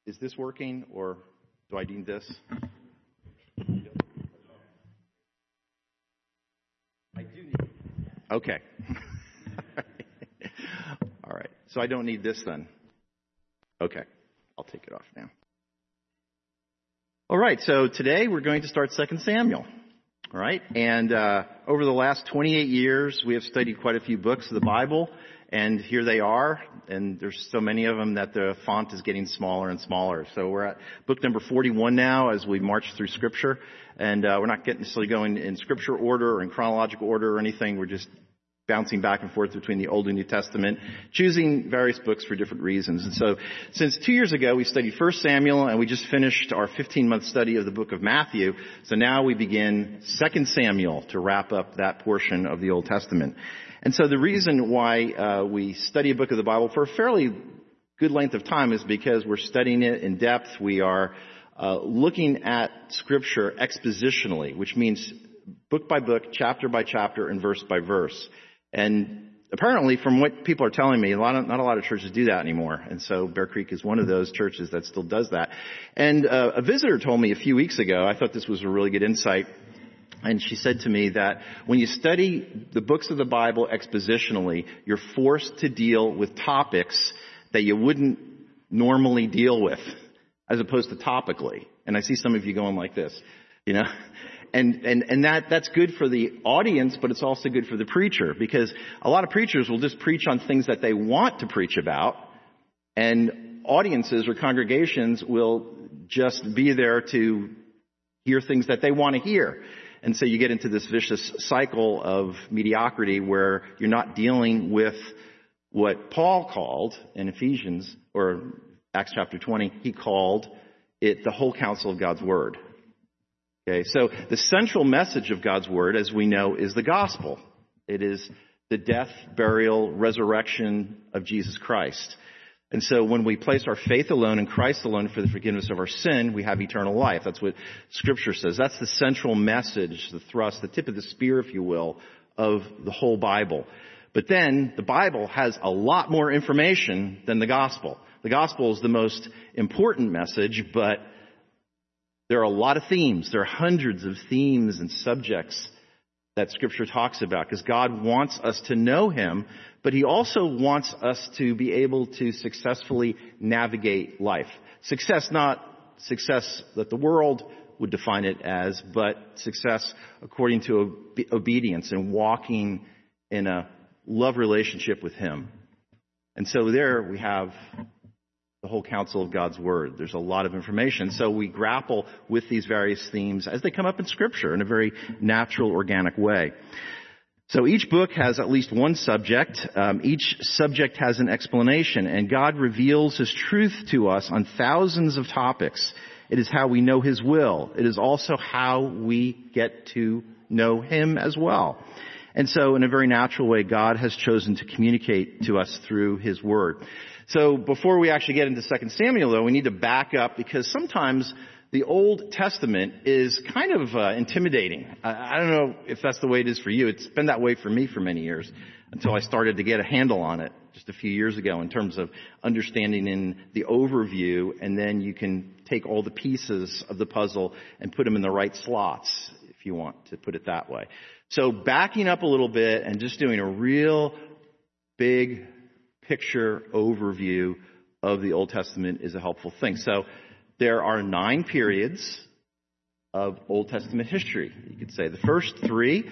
Is this working, or do I need this? I do need it. Okay. All right. So I don't need this then. Okay. I'll take it off now. All right. So today we're going to start 2 Samuel. All right. And over the last 28 years, we have studied quite a few books of the Bible. And here they are, and there's so many of them that the font is getting smaller and smaller. So we're at book number 41 now as we march through Scripture. And we're not necessarily going in Scripture order or in chronological order or anything. We're just bouncing back and forth between the Old and New Testament, choosing various books for different reasons. And so since 2 years ago, we studied 1 Samuel, and we just finished our 15-month study of the book of Matthew. So now we begin 2 Samuel to wrap up that portion of the Old Testament. And so the reason why we study a book of the Bible for a fairly good length of time is because we're studying it in depth. We are looking at Scripture expositionally, which means book by book, chapter by chapter, and verse by verse. And apparently, from what people are telling me, not a lot of churches do that anymore. And so Bear Creek is one of those churches that still does that. And a visitor told me a few weeks ago, I thought this was a really good insight, and she said to me that when you study the books of the Bible expositionally, you're forced to deal with topics that you wouldn't normally deal with, as opposed to topically. And I see some of you going like this, you know. And that's good for the audience, but it's also good for the preacher, because a lot of preachers will just preach on things that they want to preach about, and audiences or congregations will just be there to hear things that they want to hear. And so you get into this vicious cycle of mediocrity where you're not dealing with what Paul called in Ephesians, or Acts chapter 20, he called it the whole counsel of God's Word. Okay, so the central message of God's Word, as we know, is the gospel. It is the death, burial, resurrection of Jesus Christ. And so when we place our faith alone in Christ alone for the forgiveness of our sin, we have eternal life. That's what Scripture says. That's the central message, the thrust, the tip of the spear, if you will, of the whole Bible. But then the Bible has a lot more information than the gospel. The gospel is the most important message, but there are a lot of themes. There are hundreds of themes and subjects that Scripture talks about, because God wants us to know Him, but He also wants us to be able to successfully navigate life. Success, not success that the world would define it as, but success according to obedience and walking in a love relationship with Him. And so there we have the whole counsel of God's Word. There's a lot of information. So we grapple with these various themes as they come up in Scripture in a very natural, organic way. So each book has at least one subject. Each subject has an explanation, and God reveals His truth to us on thousands of topics. It is how we know His will. It is also how we get to know Him as well. And so in a very natural way, God has chosen to communicate to us through His Word. So before we actually get into 2 Samuel, though, we need to back up, because sometimes the Old Testament is kind of intimidating. I don't know if that's the way it is for you. It's been that way for me for many years, until I started to get a handle on it just a few years ago in terms of understanding in the overview, and then you can take all the pieces of the puzzle and put them in the right slots, if you want to put it that way. So backing up a little bit and just doing a real big picture overview of the Old Testament is a helpful thing. So there are 9 periods of Old Testament history, you could say. The first 3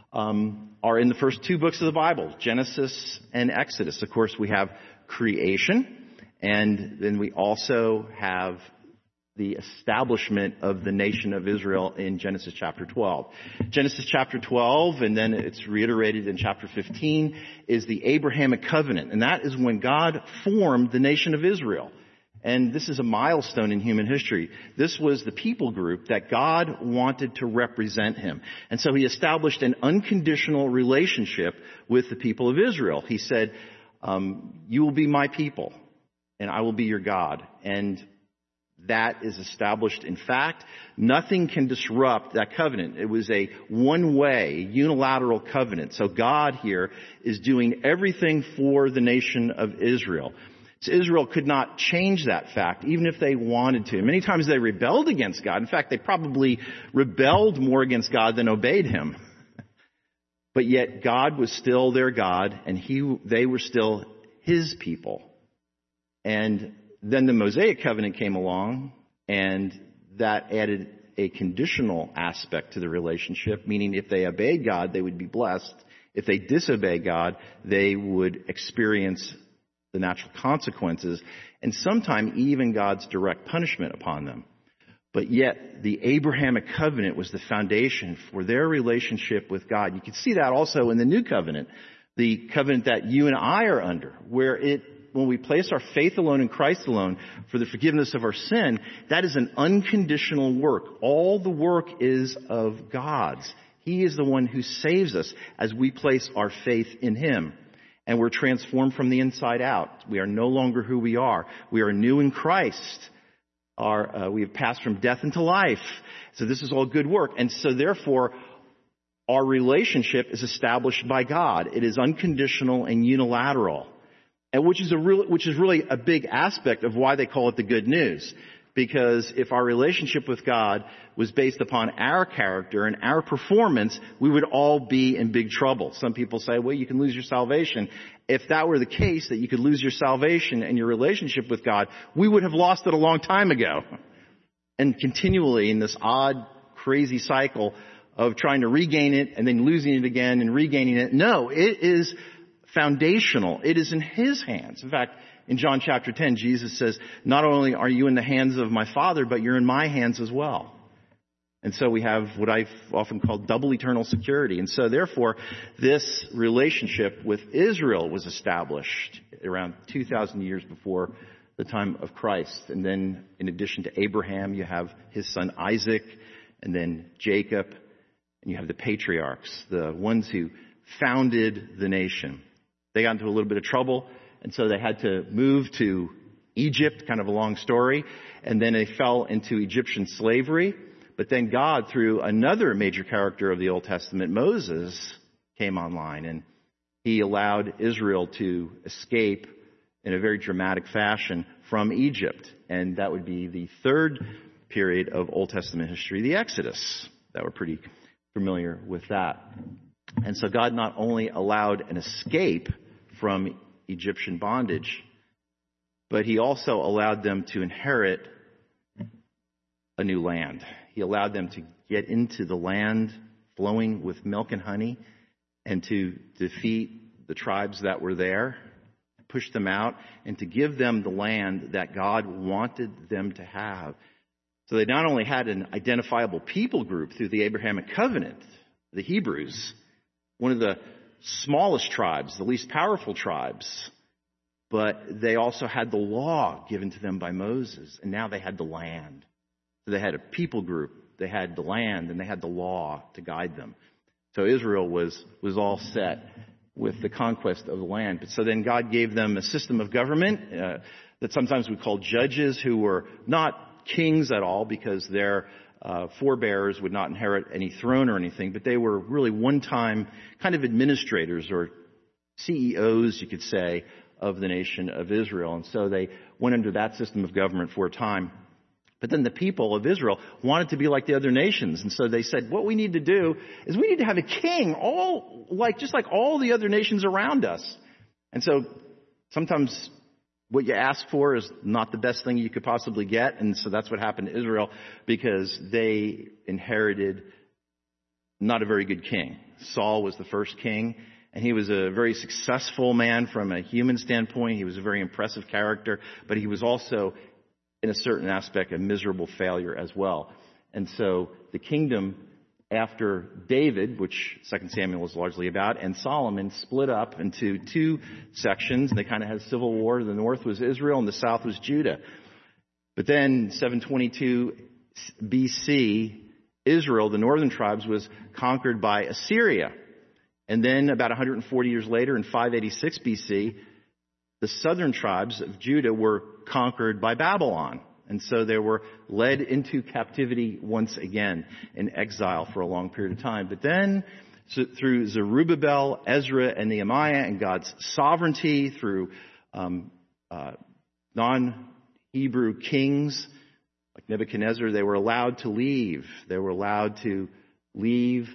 are in the first 2 books of the Bible, Genesis and Exodus. Of course, we have creation, and then we also have the establishment of the nation of Israel in Genesis chapter 12. Genesis chapter 12, and then it's reiterated in chapter 15, is the Abrahamic covenant. And that is when God formed the nation of Israel. And this is a milestone in human history. This was the people group that God wanted to represent Him. And so He established an unconditional relationship with the people of Israel. He said, you will be my people, and I will be your God. And that is established in fact. Nothing can disrupt that covenant. It was a one-way, unilateral covenant. So God here is doing everything for the nation of Israel. So Israel could not change that fact, even if they wanted to. Many times they rebelled against God. In fact, they probably rebelled more against God than obeyed him. But yet God was still their God, and they were still his people. And then the Mosaic covenant came along, and that added a conditional aspect to the relationship, meaning if they obeyed God, they would be blessed. If they disobeyed God, they would experience the natural consequences, and sometimes even God's direct punishment upon them. But yet, the Abrahamic covenant was the foundation for their relationship with God. You can see that also in the new covenant, the covenant that you and I are under, where when we place our faith alone in Christ alone for the forgiveness of our sin, that is an unconditional work. All the work is of God's. He is the one who saves us as we place our faith in him. And we're transformed from the inside out. We are no longer who we are. We are new in Christ. We have passed from death into life. So this is all good work. And so therefore, our relationship is established by God. It is unconditional and unilateral. And which is really a big aspect of why they call it the good news. Because if our relationship with God was based upon our character and our performance, we would all be in big trouble. Some people say, well, you can lose your salvation. If that were the case, that you could lose your salvation and your relationship with God, we would have lost it a long time ago. And continually in this odd, crazy cycle of trying to regain it and then losing it again and regaining it. No, it is foundational. It is in his hands. In fact, in John chapter 10, Jesus says, not only are you in the hands of my Father, but you're in my hands as well. And so we have what I've often called double eternal security. And so therefore, this relationship with Israel was established around 2,000 years before the time of Christ. And then in addition to Abraham, you have his son Isaac, and then Jacob, and you have the patriarchs, the ones who founded the nation. They got into a little bit of trouble. And so they had to move to Egypt, kind of a long story. And then they fell into Egyptian slavery. But then God, through another major character of the Old Testament, Moses, came online. And he allowed Israel to escape in a very dramatic fashion from Egypt. And that would be the third period of Old Testament history, the Exodus. That we're pretty familiar with that. And so God not only allowed an escape from Egyptian bondage, but he also allowed them to inherit a new land. He allowed them to get into the land flowing with milk and honey and to defeat the tribes that were there, push them out, and to give them the land that God wanted them to have. So they not only had an identifiable people group through the Abrahamic covenant, the Hebrews, one of the smallest tribes, the least powerful tribes, but they also had the law given to them by Moses, and now they had the land. So they had a people group, they had the land, and they had the law to guide them. So Israel was all set with the conquest of the land. But so then God gave them a system of government that sometimes we call judges, who were not kings at all because their forebears would not inherit any throne or anything, but they were really one-time kind of administrators or CEOs, you could say, of the nation of Israel. And so they went under that system of government for a time. But then the people of Israel wanted to be like the other nations. And so they said, what we need to do is we need to have a king, just like all the other nations around us. And so sometimes what you ask for is not the best thing you could possibly get. And so that's what happened to Israel, because they inherited not a very good king. Saul was the first king, and he was a very successful man from a human standpoint. He was a very impressive character, but he was also, in a certain aspect, a miserable failure as well. And so the kingdom after David, which 2 Samuel was largely about, and Solomon split up into two sections. They kind of had civil war. The north was Israel and the south was Judah. But then 722 BC, Israel, the northern tribes, was conquered by Assyria. And then about 140 years later, in 586 BC, the southern tribes of Judah were conquered by Babylon. And so they were led into captivity once again in exile for a long period of time. But then through Zerubbabel, Ezra, and Nehemiah, and God's sovereignty, through non-Hebrew kings like Nebuchadnezzar, they were allowed to leave. They were allowed to leave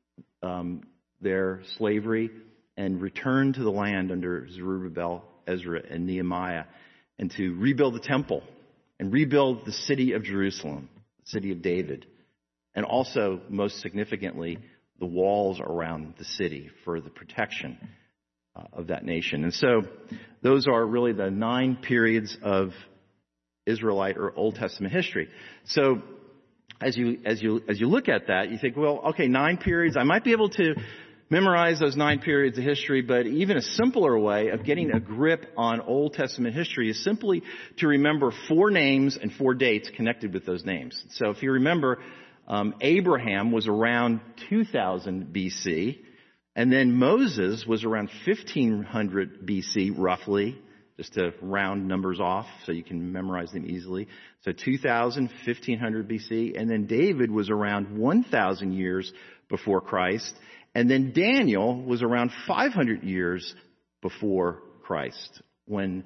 their slavery and return to the land under Zerubbabel, Ezra, and Nehemiah, and to rebuild the temple and rebuild the city of Jerusalem, the city of David, and also, most significantly, the walls around the city for the protection of that nation. And so those are really the 9 periods of Israelite or Old Testament history. So as you look at that, you think, well, okay, 9 periods. I might be able to memorize those 9 periods of history, but even a simpler way of getting a grip on Old Testament history is simply to remember 4 names and 4 dates connected with those names. So if you remember, Abraham was around 2000 BC, and then Moses was around 1500 BC, roughly, just to round numbers off so you can memorize them easily. So 2000, 1500 BC, and then David was around 1000 years before Christ, and then Daniel was around 500 years before Christ when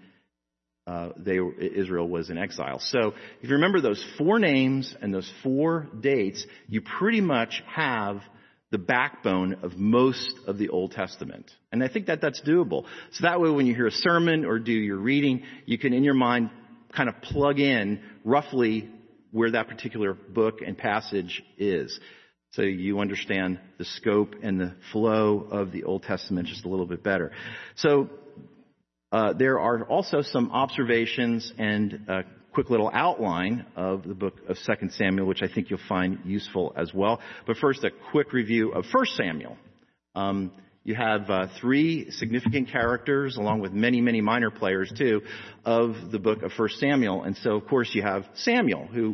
Israel was in exile. So if you remember those 4 names and those 4 dates, you pretty much have the backbone of most of the Old Testament. And I think that that's doable. So that way when you hear a sermon or do your reading, you can in your mind kind of plug in roughly where that particular book and passage is. So you understand the scope and the flow of the Old Testament just a little bit better. So there are also some observations and a quick little outline of the book of 2 Samuel, which I think you'll find useful as well. But first, a quick review of 1 Samuel. You have 3 significant characters, along with many, many minor players, too, of the book of 1 Samuel. And so, of course, you have Samuel, who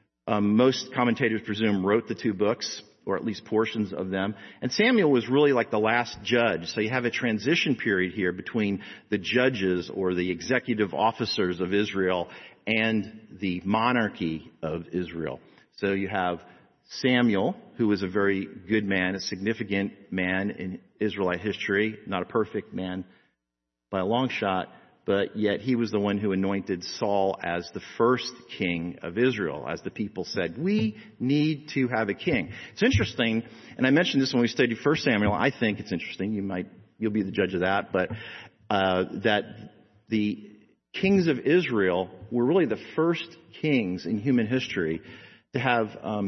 most commentators presume wrote the 2 books, or at least portions of them. And Samuel was really like the last judge. So you have a transition period here between the judges or the executive officers of Israel and the monarchy of Israel. So you have Samuel, who was a very good man, a significant man in Israelite history, not a perfect man by a long shot, but yet he was the one who anointed Saul as the first king of Israel, as the people said, we need to have a king. It's interesting, and I mentioned this when we studied 1 Samuel. I think it's interesting. You'll be the judge of that, but that the kings of Israel were really the first kings in human history to have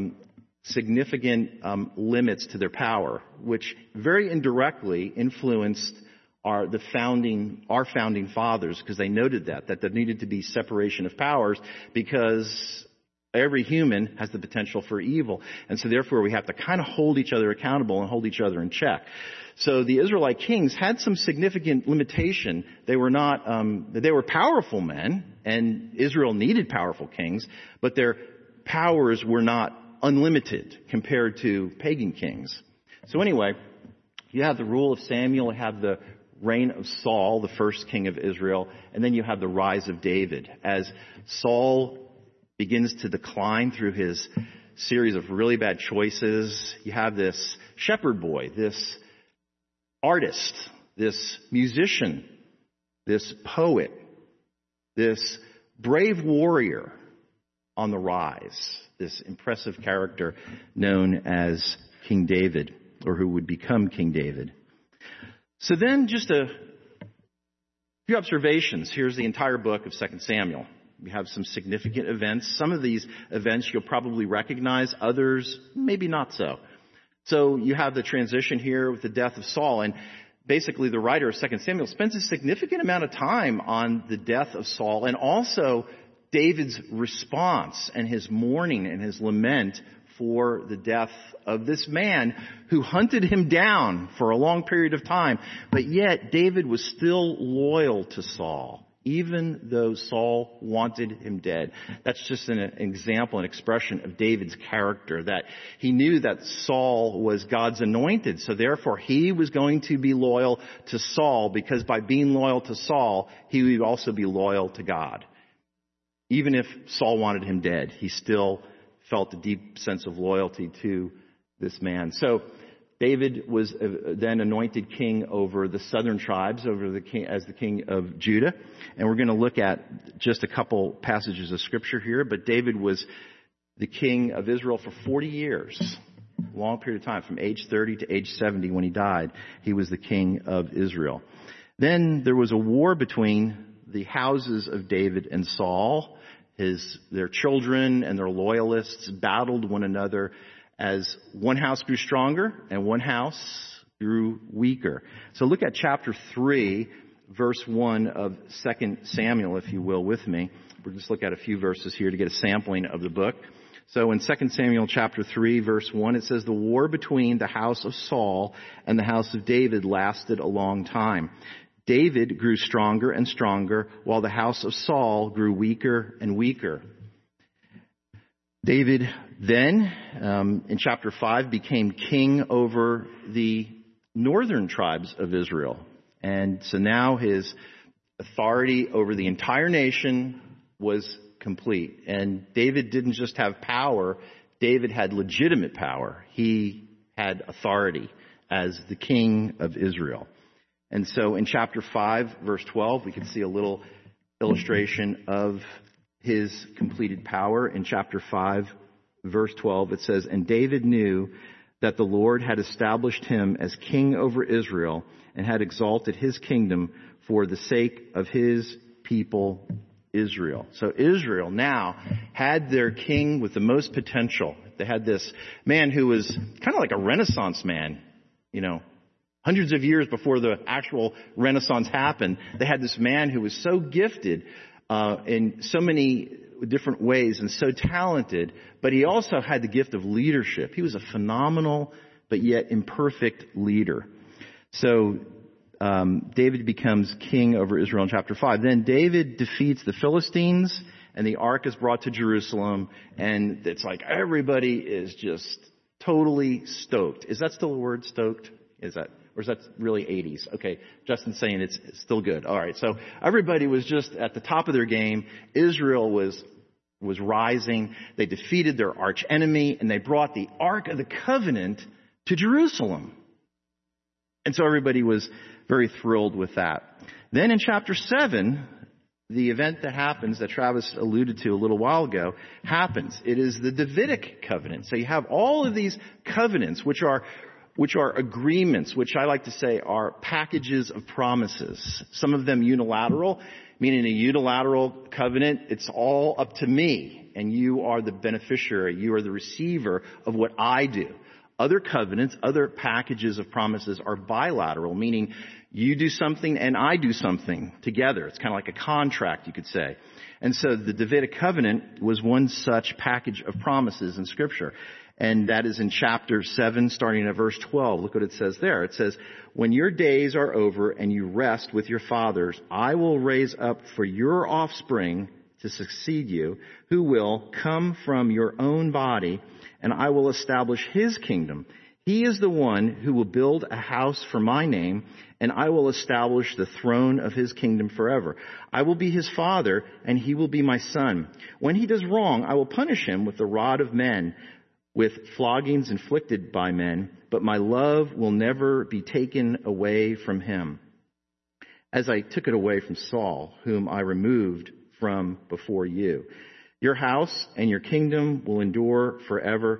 significant limits to their power, which very indirectly influenced our founding fathers, because they noted that there needed to be separation of powers, because every human has the potential for evil. And so therefore we have to kind of hold each other accountable and hold each other in check. So the Israelite kings had some significant limitation. They were powerful men, and Israel needed powerful kings, but their powers were not unlimited compared to pagan kings. So anyway, you have the rule of Samuel, you have the reign of Saul, the first king of Israel, and then you have the rise of David. As Saul begins to decline through his series of really bad choices, you have this shepherd boy, this artist, this musician, this poet, this brave warrior on the rise, this impressive character known as King David, or who would become King David. So then just a few observations. Here's the entire book of 2 Samuel. We have some significant events. Some of these events you'll probably recognize, others maybe not so. So you have the transition here with the death of Saul, and basically the writer of 2 Samuel spends a significant amount of time on the death of Saul and also David's response and his mourning and his lament for the death of this man who hunted him down for a long period of time. But yet David was still loyal to Saul, even though Saul wanted him dead. That's just an example, an expression of David's character, that he knew that Saul was God's anointed. So therefore he was going to be loyal to Saul, because by being loyal to Saul, he would also be loyal to God. Even if Saul wanted him dead, he still felt a deep sense of loyalty to this man. So David was then anointed king over the southern tribes, as the king of Judah. And we're going to look at just a couple passages of scripture here. But David was the king of Israel for 40 years, a long period of time, from age 30 to age 70 when he died. He was the king of Israel. Then there was a war between the houses of David and Saul. Their children and their loyalists battled one another as one house grew stronger and one house grew weaker. So look at chapter 3, verse 1 of 2 Samuel, if you will, with me. We'll just look at a few verses here to get a sampling of the book. So in 2 Samuel chapter 3, verse 1, it says, "The war between the house of Saul and the house of David lasted a long time. David grew stronger and stronger, while the house of Saul grew weaker and weaker." David then, in chapter 5, became king over the northern tribes of Israel. And so now his authority over the entire nation was complete. And David didn't just have power, David had legitimate power. He had authority as the king of Israel. And so in chapter 5, verse 12, we can see a little illustration of his completed power. In chapter 5, verse 12, it says, "And David knew that the Lord had established him as king over Israel and had exalted his kingdom for the sake of his people Israel." So Israel now had their king with the most potential. They had this man who was kind of like a Renaissance man, hundreds of years before the actual Renaissance happened. They had this man who was so gifted in so many different ways and so talented, but he also had the gift of leadership. He was a phenomenal but yet imperfect leader. So David becomes king over Israel in chapter 5. Then David defeats the Philistines, and the ark is brought to Jerusalem, and it's like everybody is just totally stoked. Is that still a word, stoked? Or is that really 80s? Okay, Justin's saying it's still good. All right, so everybody was just at the top of their game. Israel was rising. They defeated their arch enemy, and they brought the Ark of the Covenant to Jerusalem. And so everybody was very thrilled with that. Then in chapter 7, the event that happens that Travis alluded to a little while ago happens. It is the Davidic covenant. So you have all of these covenants, which are agreements, which I like to say are packages of promises. Some of them unilateral, meaning a unilateral covenant, it's all up to me, and you are the beneficiary, you are the receiver of what I do. Other covenants, other packages of promises are bilateral, meaning you do something and I do something together. It's kind of like a contract, you could say. And so the Davidic covenant was one such package of promises in Scripture. And that is in chapter 7, starting at verse 12. Look what it says there. It says, "When your days are over and you rest with your fathers, I will raise up for your offspring to succeed you, who will come from your own body, and I will establish his kingdom. He is the one who will build a house for my name, and I will establish the throne of his kingdom forever. I will be his father, and he will be my son. When he does wrong, I will punish him with the rod of men, with floggings inflicted by men, but my love will never be taken away from him, as I took it away from Saul, whom I removed from before you. Your house and your kingdom will endure forever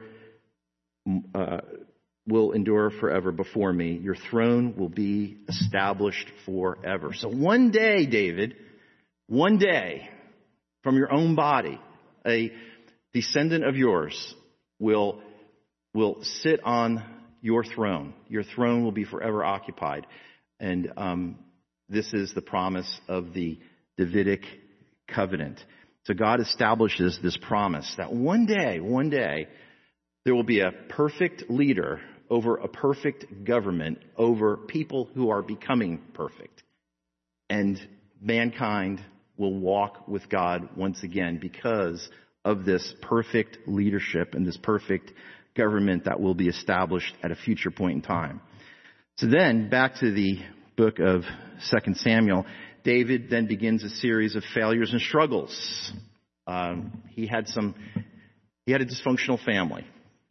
before me. Your throne will be established forever." So one day, David, one day, from your own body, a descendant of yours will sit on your throne. Your throne will be forever occupied. And this is the promise of the Davidic covenant. So God establishes this promise that one day, there will be a perfect leader over a perfect government, over people who are becoming perfect. And mankind will walk with God once again because of this perfect leadership and this perfect government that will be established at a future point in time. So then, back to the book of 2 Samuel, David then begins a series of failures and struggles. He had a dysfunctional family.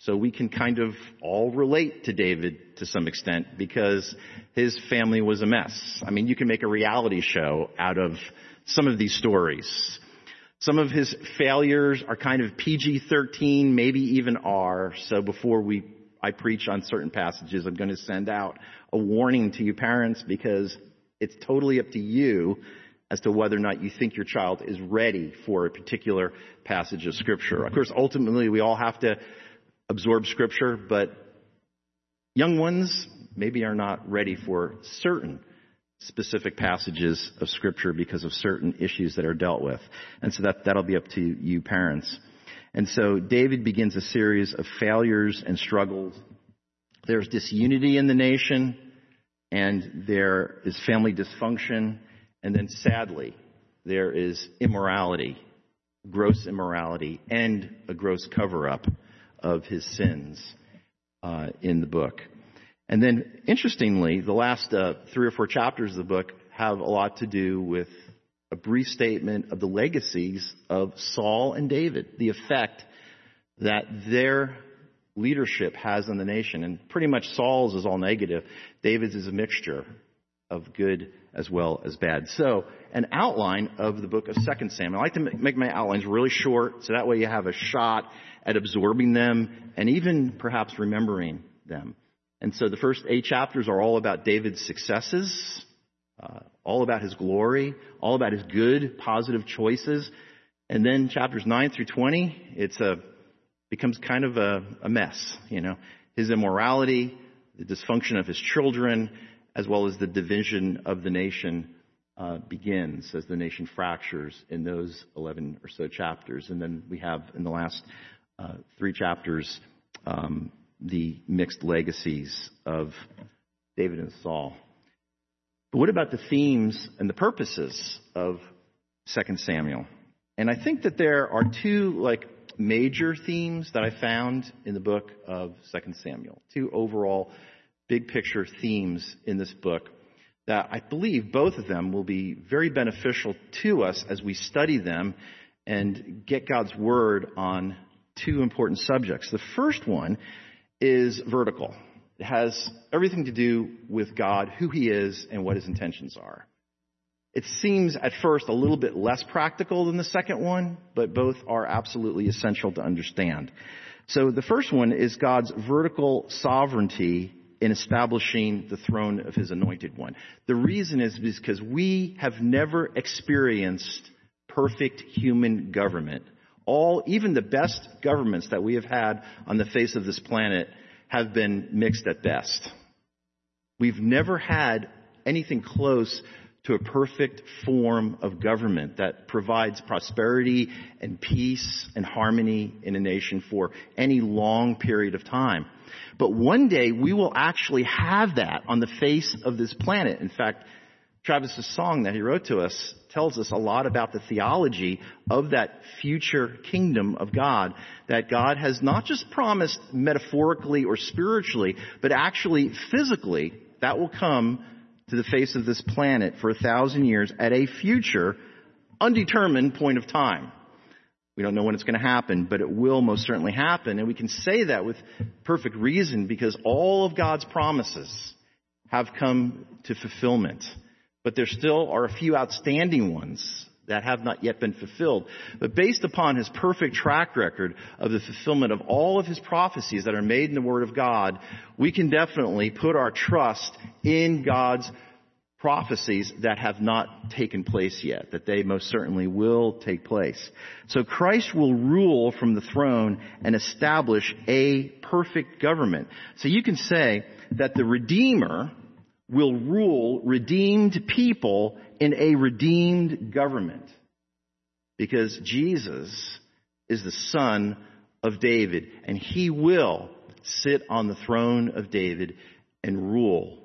So we can kind of all relate to David to some extent because his family was a mess. I mean, you can make a reality show out of some of these stories. Some of his failures are kind of PG-13, maybe even R. So before I preach on certain passages, I'm going to send out a warning to you parents because it's totally up to you as to whether or not you think your child is ready for a particular passage of Scripture. Of course, ultimately, we all have to absorb Scripture, but young ones maybe are not ready for certain specific passages of Scripture because of certain issues that are dealt with. And so that'll be up to you parents. And so David begins a series of failures and struggles. There's disunity in the nation, and there is family dysfunction, and then sadly, there is immorality, gross immorality, and a gross cover-up of his sins in the book. And then, interestingly, the last 3 or 4 chapters of the book have a lot to do with a brief statement of the legacies of Saul and David, the effect that their leadership has on the nation. And pretty much Saul's is all negative. David's is a mixture of good as well as bad. So, an outline of the book of 2 Samuel. I like to make my outlines really short, so that way you have a shot at absorbing them and even perhaps remembering them. And so the first 8 chapters are all about David's successes, all about his glory, all about his good, positive choices. And then chapters 9 through 20, becomes kind of a mess, you know. His immorality, the dysfunction of his children, as well as the division of the nation begins as the nation fractures in those 11 or so chapters. And then we have in the last 3 chapters the mixed legacies of David and Saul. But what about the themes and the purposes of 2 Samuel? And I think that there are 2 major themes that I found in the book of 2 Samuel. 2 overall big picture themes in this book that I believe both of them will be very beneficial to us as we study them and get God's word on 2 important subjects. The first one is vertical. It has everything to do with God, who he is, and what his intentions are. It seems at first a little bit less practical than the second one, but both are absolutely essential to understand. So the first one is God's vertical sovereignty in establishing the throne of his anointed one. The reason is because we have never experienced perfect human government. Even the best governments that we have had on the face of this planet have been mixed at best. We've never had anything close to a perfect form of government that provides prosperity and peace and harmony in a nation for any long period of time. But one day we will actually have that on the face of this planet. In fact, Travis's song that he wrote to us tells us a lot about the theology of that future kingdom of God, that God has not just promised metaphorically or spiritually, but actually physically that will come to the face of this planet for 1,000 years at a future undetermined point of time. We don't know when it's going to happen, but it will most certainly happen. And we can say that with perfect reason because all of God's promises have come to fulfillment. But there still are a few outstanding ones that have not yet been fulfilled. But based upon his perfect track record of the fulfillment of all of his prophecies that are made in the Word of God, we can definitely put our trust in God's prophecies that have not taken place yet, that they most certainly will take place. So Christ will rule from the throne and establish a perfect government. So you can say that the Redeemer will rule redeemed people in a redeemed government because Jesus is the Son of David and he will sit on the throne of David and rule.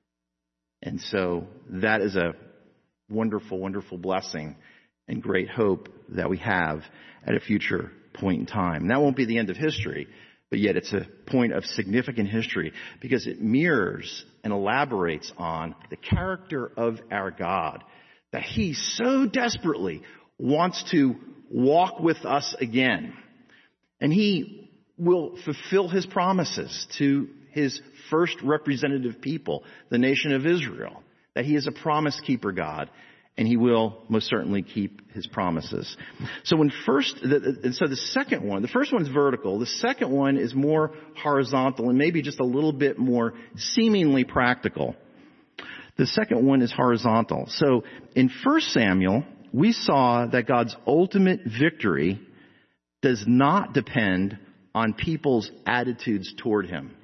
And so that is a wonderful, wonderful blessing and great hope that we have at a future point in time. And that won't be the end of history, but yet it's a point of significant history because it mirrors and elaborates on the character of our God, that he so desperately wants to walk with us again. And he will fulfill his promises to his first representative people, the nation of Israel, that he is a promise keeper God, and he will most certainly keep his promises. So the second one, the first one's vertical, the second one is more horizontal and maybe just a little bit more seemingly practical. The second one is horizontal. So in 1 Samuel, we saw that God's ultimate victory does not depend on people's attitudes toward him.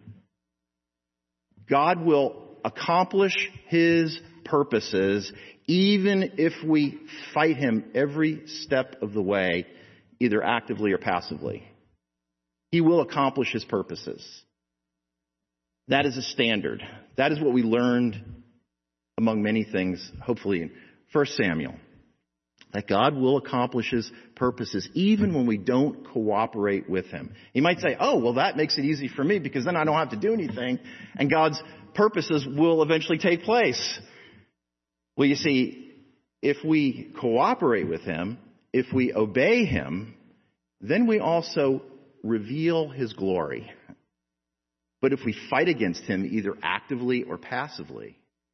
God will accomplish his purposes even if we fight him every step of the way, either actively or passively. He will accomplish his purposes. That is a standard. That is what we learned among many things, hopefully in 1 Samuel. That God will accomplish his purposes even when we don't cooperate with him. You might say, oh, well, that makes it easy for me because then I don't have to do anything and God's purposes will eventually take place. Well, you see, if we cooperate with him, if we obey him, then we also reveal his glory. But if we fight against him either actively or passively,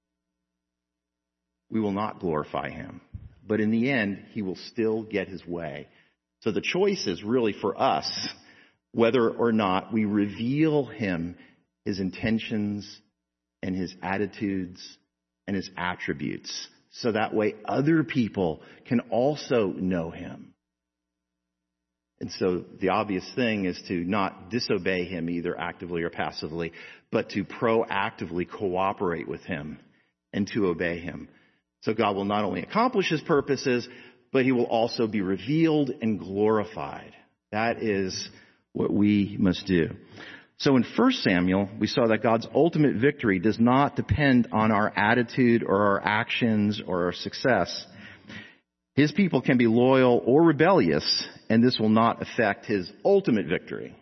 we will not glorify him. But in the end, he will still get his way. So the choice is really for us whether or not we reveal him, his intentions and his attitudes and his attributes. So that way other people can also know him. And so the obvious thing is to not disobey him either actively or passively, but to proactively cooperate with him and to obey him. So God will not only accomplish his purposes, but he will also be revealed and glorified. That is what we must do. So in 1 Samuel, we saw that God's ultimate victory does not depend on our attitude or our actions or our success. His people can be loyal or rebellious, and this will not affect his ultimate victory.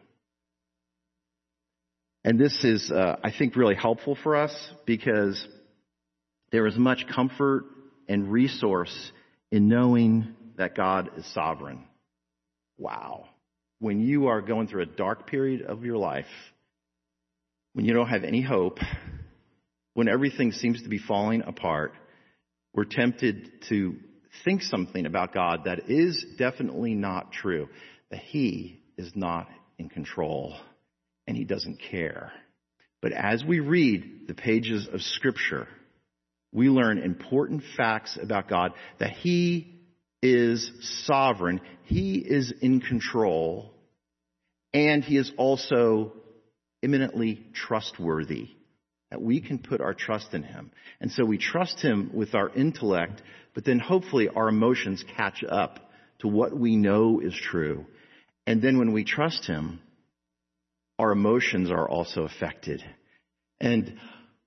And this is, I think, really helpful for us because there is much comfort and resource in knowing that God is sovereign. Wow. When you are going through a dark period of your life, when you don't have any hope, when everything seems to be falling apart, we're tempted to think something about God that is definitely not true, that he is not in control and he doesn't care. But as we read the pages of Scripture, we learn important facts about God, that he is sovereign, he is in control, and he is also eminently trustworthy, that we can put our trust in him. And so we trust him with our intellect, but then hopefully our emotions catch up to what we know is true. And then when we trust him, our emotions are also affected. And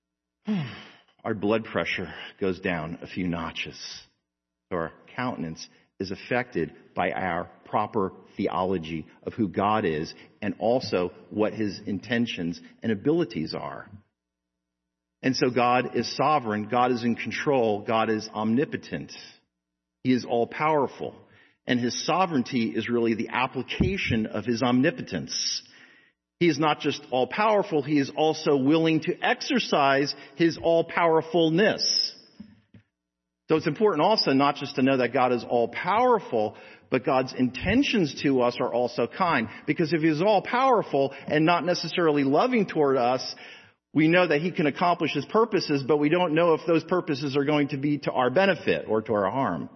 our blood pressure goes down a few notches. So our countenance is affected by our proper theology of who God is and also what his intentions and abilities are. And so God is sovereign, God is in control, God is omnipotent. He is all-powerful. And his sovereignty is really the application of his omnipotence. He is not just all-powerful, he is also willing to exercise his all-powerfulness. So it's important also not just to know that God is all-powerful, but God's intentions to us are also kind. Because if he's all-powerful and not necessarily loving toward us, we know that he can accomplish his purposes, but we don't know if those purposes are going to be to our benefit or to our harm.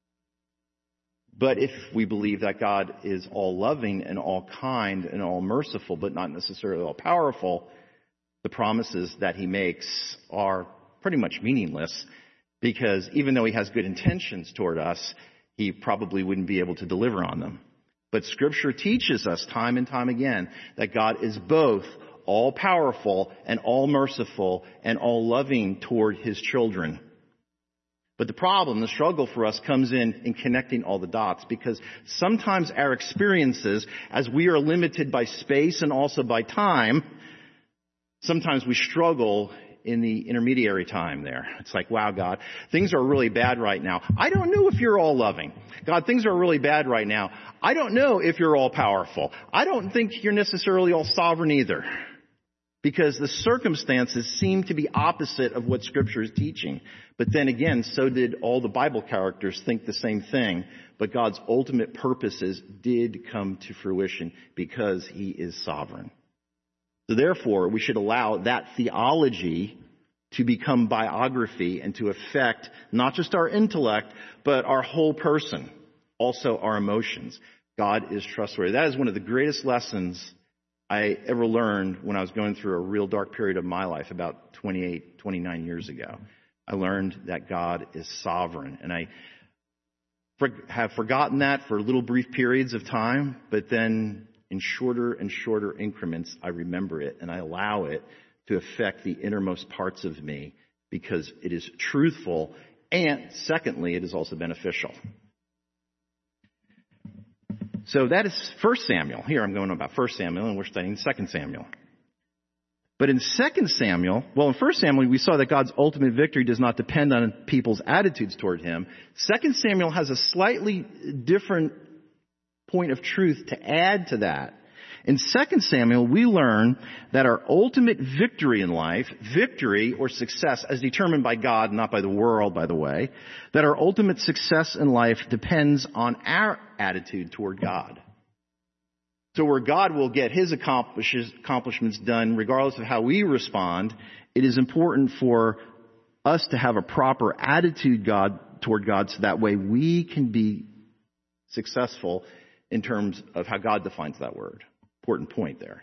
But if we believe that God is all-loving and all-kind and all-merciful, but not necessarily all-powerful, the promises that he makes are pretty much meaningless, because even though he has good intentions toward us, he probably wouldn't be able to deliver on them. But Scripture teaches us time and time again that God is both all-powerful and all-merciful and all-loving toward his children. But the problem, the struggle for us comes in connecting all the dots, because sometimes our experiences, as we are limited by space and also by time, sometimes we struggle in the intermediary time there. It's like, wow, God, things are really bad right now. I don't know if you're all loving. God, things are really bad right now. I don't know if you're all powerful. I don't think you're necessarily all sovereign either. Because the circumstances seem to be opposite of what Scripture is teaching. But then again, so did all the Bible characters think the same thing. But God's ultimate purposes did come to fruition because He is sovereign. So therefore, we should allow that theology to become biography and to affect not just our intellect, but our whole person, also our emotions. God is trustworthy. That is one of the greatest lessons I ever learned when I was going through a real dark period of my life about 28, 29 years ago. I learned that God is sovereign. And I have forgotten that for little brief periods of time, but then in shorter and shorter increments, I remember it and I allow it to affect the innermost parts of me because it is truthful and, secondly, it is also beneficial. So that is 1 Samuel. Here I'm going about 1 Samuel, and we're studying 2 Samuel. But in 2 Samuel, well, in 1 Samuel, we saw that God's ultimate victory does not depend on people's attitudes toward Him. 2 Samuel has a slightly different point of truth to add to that. In 2 Samuel, we learn that our ultimate victory in life, victory or success as determined by God, not by the world, by the way, that our ultimate success in life depends on our attitude toward God. So where God will get His accomplishments done, regardless of how we respond, it is important for us to have a proper attitude toward God so that way we can be successful in terms of how God defines that word. Important point there,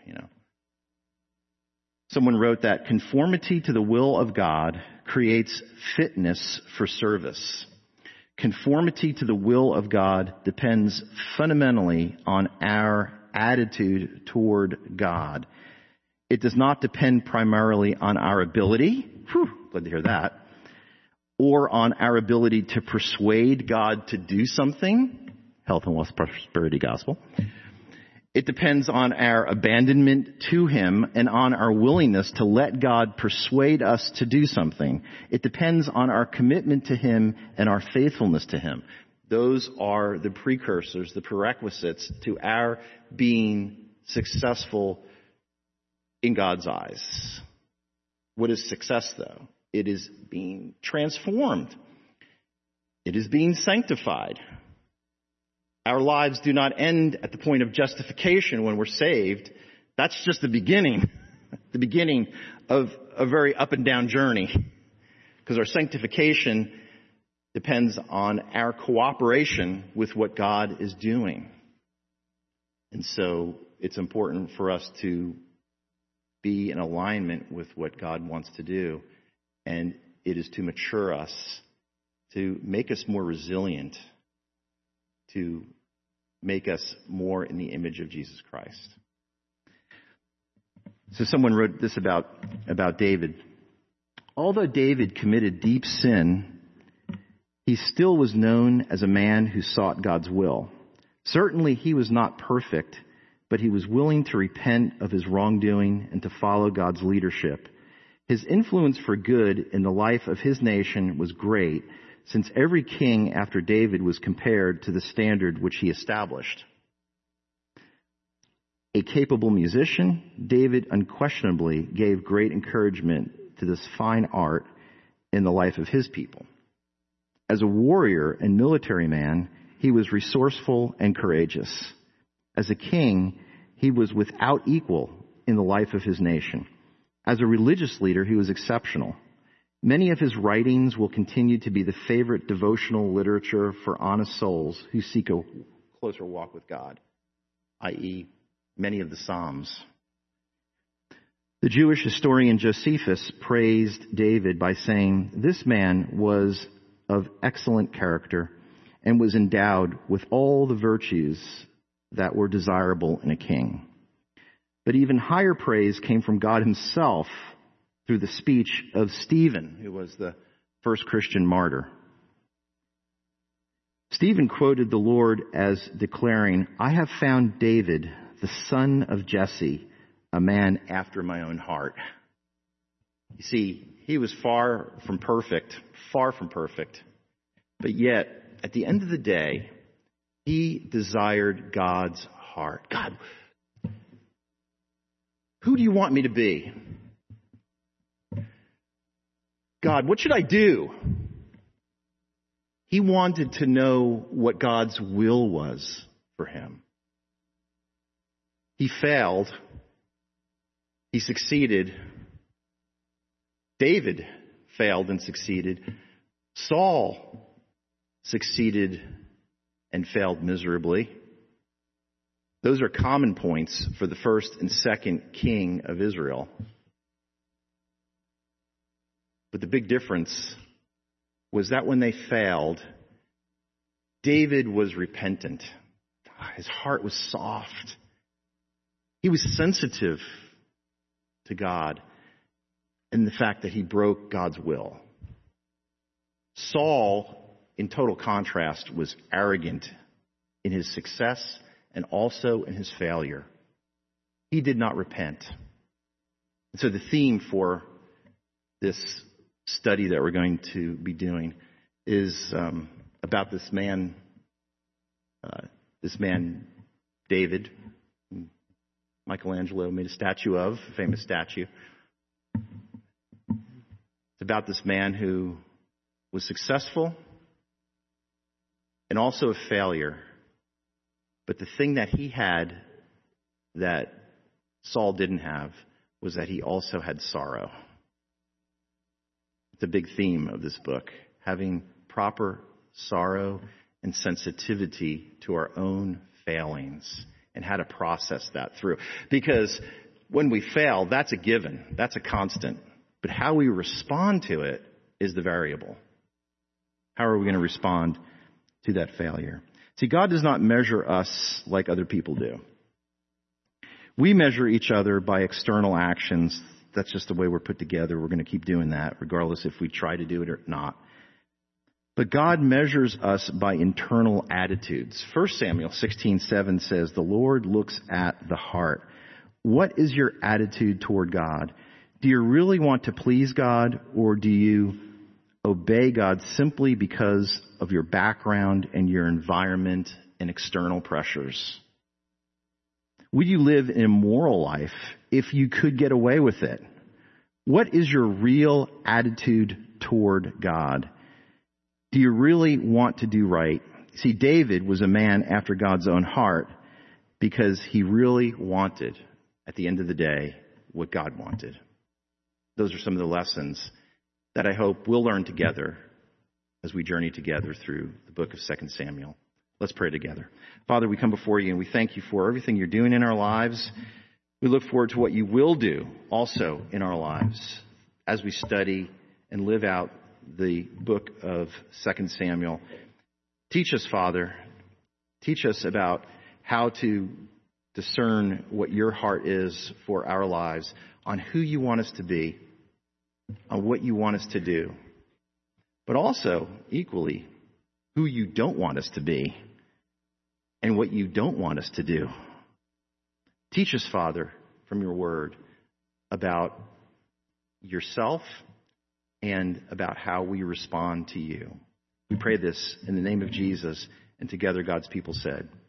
Someone wrote that conformity to the will of God creates fitness for service. Conformity to the will of God depends fundamentally on our attitude toward God. It does not depend primarily on our ability, glad to hear that, or on our ability to persuade God to do something, health and wealth prosperity gospel. It depends on our abandonment to Him and on our willingness to let God persuade us to do something. It depends on our commitment to Him and our faithfulness to Him. Those are the precursors, the prerequisites to our being successful in God's eyes. What is success, though? It is being transformed. It is being sanctified. Our lives do not end at the point of justification when we're saved. That's just the beginning of a very up and down journey. Because our sanctification depends on our cooperation with what God is doing. And so it's important for us to be in alignment with what God wants to do. And it is to mature us, to make us more resilient, to make us more in the image of Jesus Christ. So someone wrote this about David. Although David committed deep sin, he still was known as a man who sought God's will. Certainly he was not perfect, but he was willing to repent of his wrongdoing and to follow God's leadership. His influence for good in the life of his nation was great, since every king after David was compared to the standard which he established. A capable musician, David unquestionably gave great encouragement to this fine art in the life of his people. As a warrior and military man, he was resourceful and courageous. As a king, he was without equal in the life of his nation. As a religious leader, he was exceptional. Many of his writings will continue to be the favorite devotional literature for honest souls who seek a closer walk with God, i.e., many of the Psalms. The Jewish historian Josephus praised David by saying, "This man was of excellent character and was endowed with all the virtues that were desirable in a king." But even higher praise came from God Himself through the speech of Stephen, who was the first Christian martyr. Stephen quoted the Lord as declaring, "I have found David, the son of Jesse, a man after my own heart." You see, He was far from perfect. But yet, at the end of the day, he desired God's heart. God, who do you want me to be? God, what should I do? He wanted to know what God's will was for him. He failed. He succeeded. David failed and succeeded. Saul succeeded and failed miserably. Those are common points for the first and second king of Israel. But the big difference was that when they failed, David was repentant. His heart was soft. He was sensitive to God and the fact that he broke God's will. Saul, in total contrast, was arrogant in his success and also in his failure. He did not repent. And so the theme for this study that we're going to be doing is about this man David. Michelangelo made a statue of, a famous statue. It's about this man who was successful and also a failure. But the thing that he had that Saul didn't have was that he also had sorrow. It's a big theme of this book, having proper sorrow and sensitivity to our own failings and how to process that through. Because when we fail, that's a given. That's a constant. But how we respond to it is the variable. How are we going to respond to that failure? See, God does not measure us like other people do. We measure each other by external actions. That's just the way we're put together. We're going to keep doing that, regardless if we try to do it or not. But God measures us by internal attitudes. 1 Samuel 16:7 says, "The Lord looks at the heart." What is your attitude toward God? Do you really want to please God, or do you obey God simply because of your background and your environment and external pressures? Would you live an immoral life if you could get away with it? What is your real attitude toward God? Do you really want to do right? See, David was a man after God's own heart because he really wanted, at the end of the day, what God wanted. Those are some of the lessons that I hope we'll learn together as we journey together through the book of 2 Samuel. Let's pray together. Father, we come before you and we thank you for everything you're doing in our lives. We look forward to what you will do also in our lives as we study and live out the book of 2 Samuel. Teach us, Father. Teach us about how to discern what your heart is for our lives, on who you want us to be, on what you want us to do, but also, equally, who you don't want us to be and what you don't want us to do. Teach us, Father, from your word about yourself and about how we respond to you. We pray this in the name of Jesus, and together God's people said,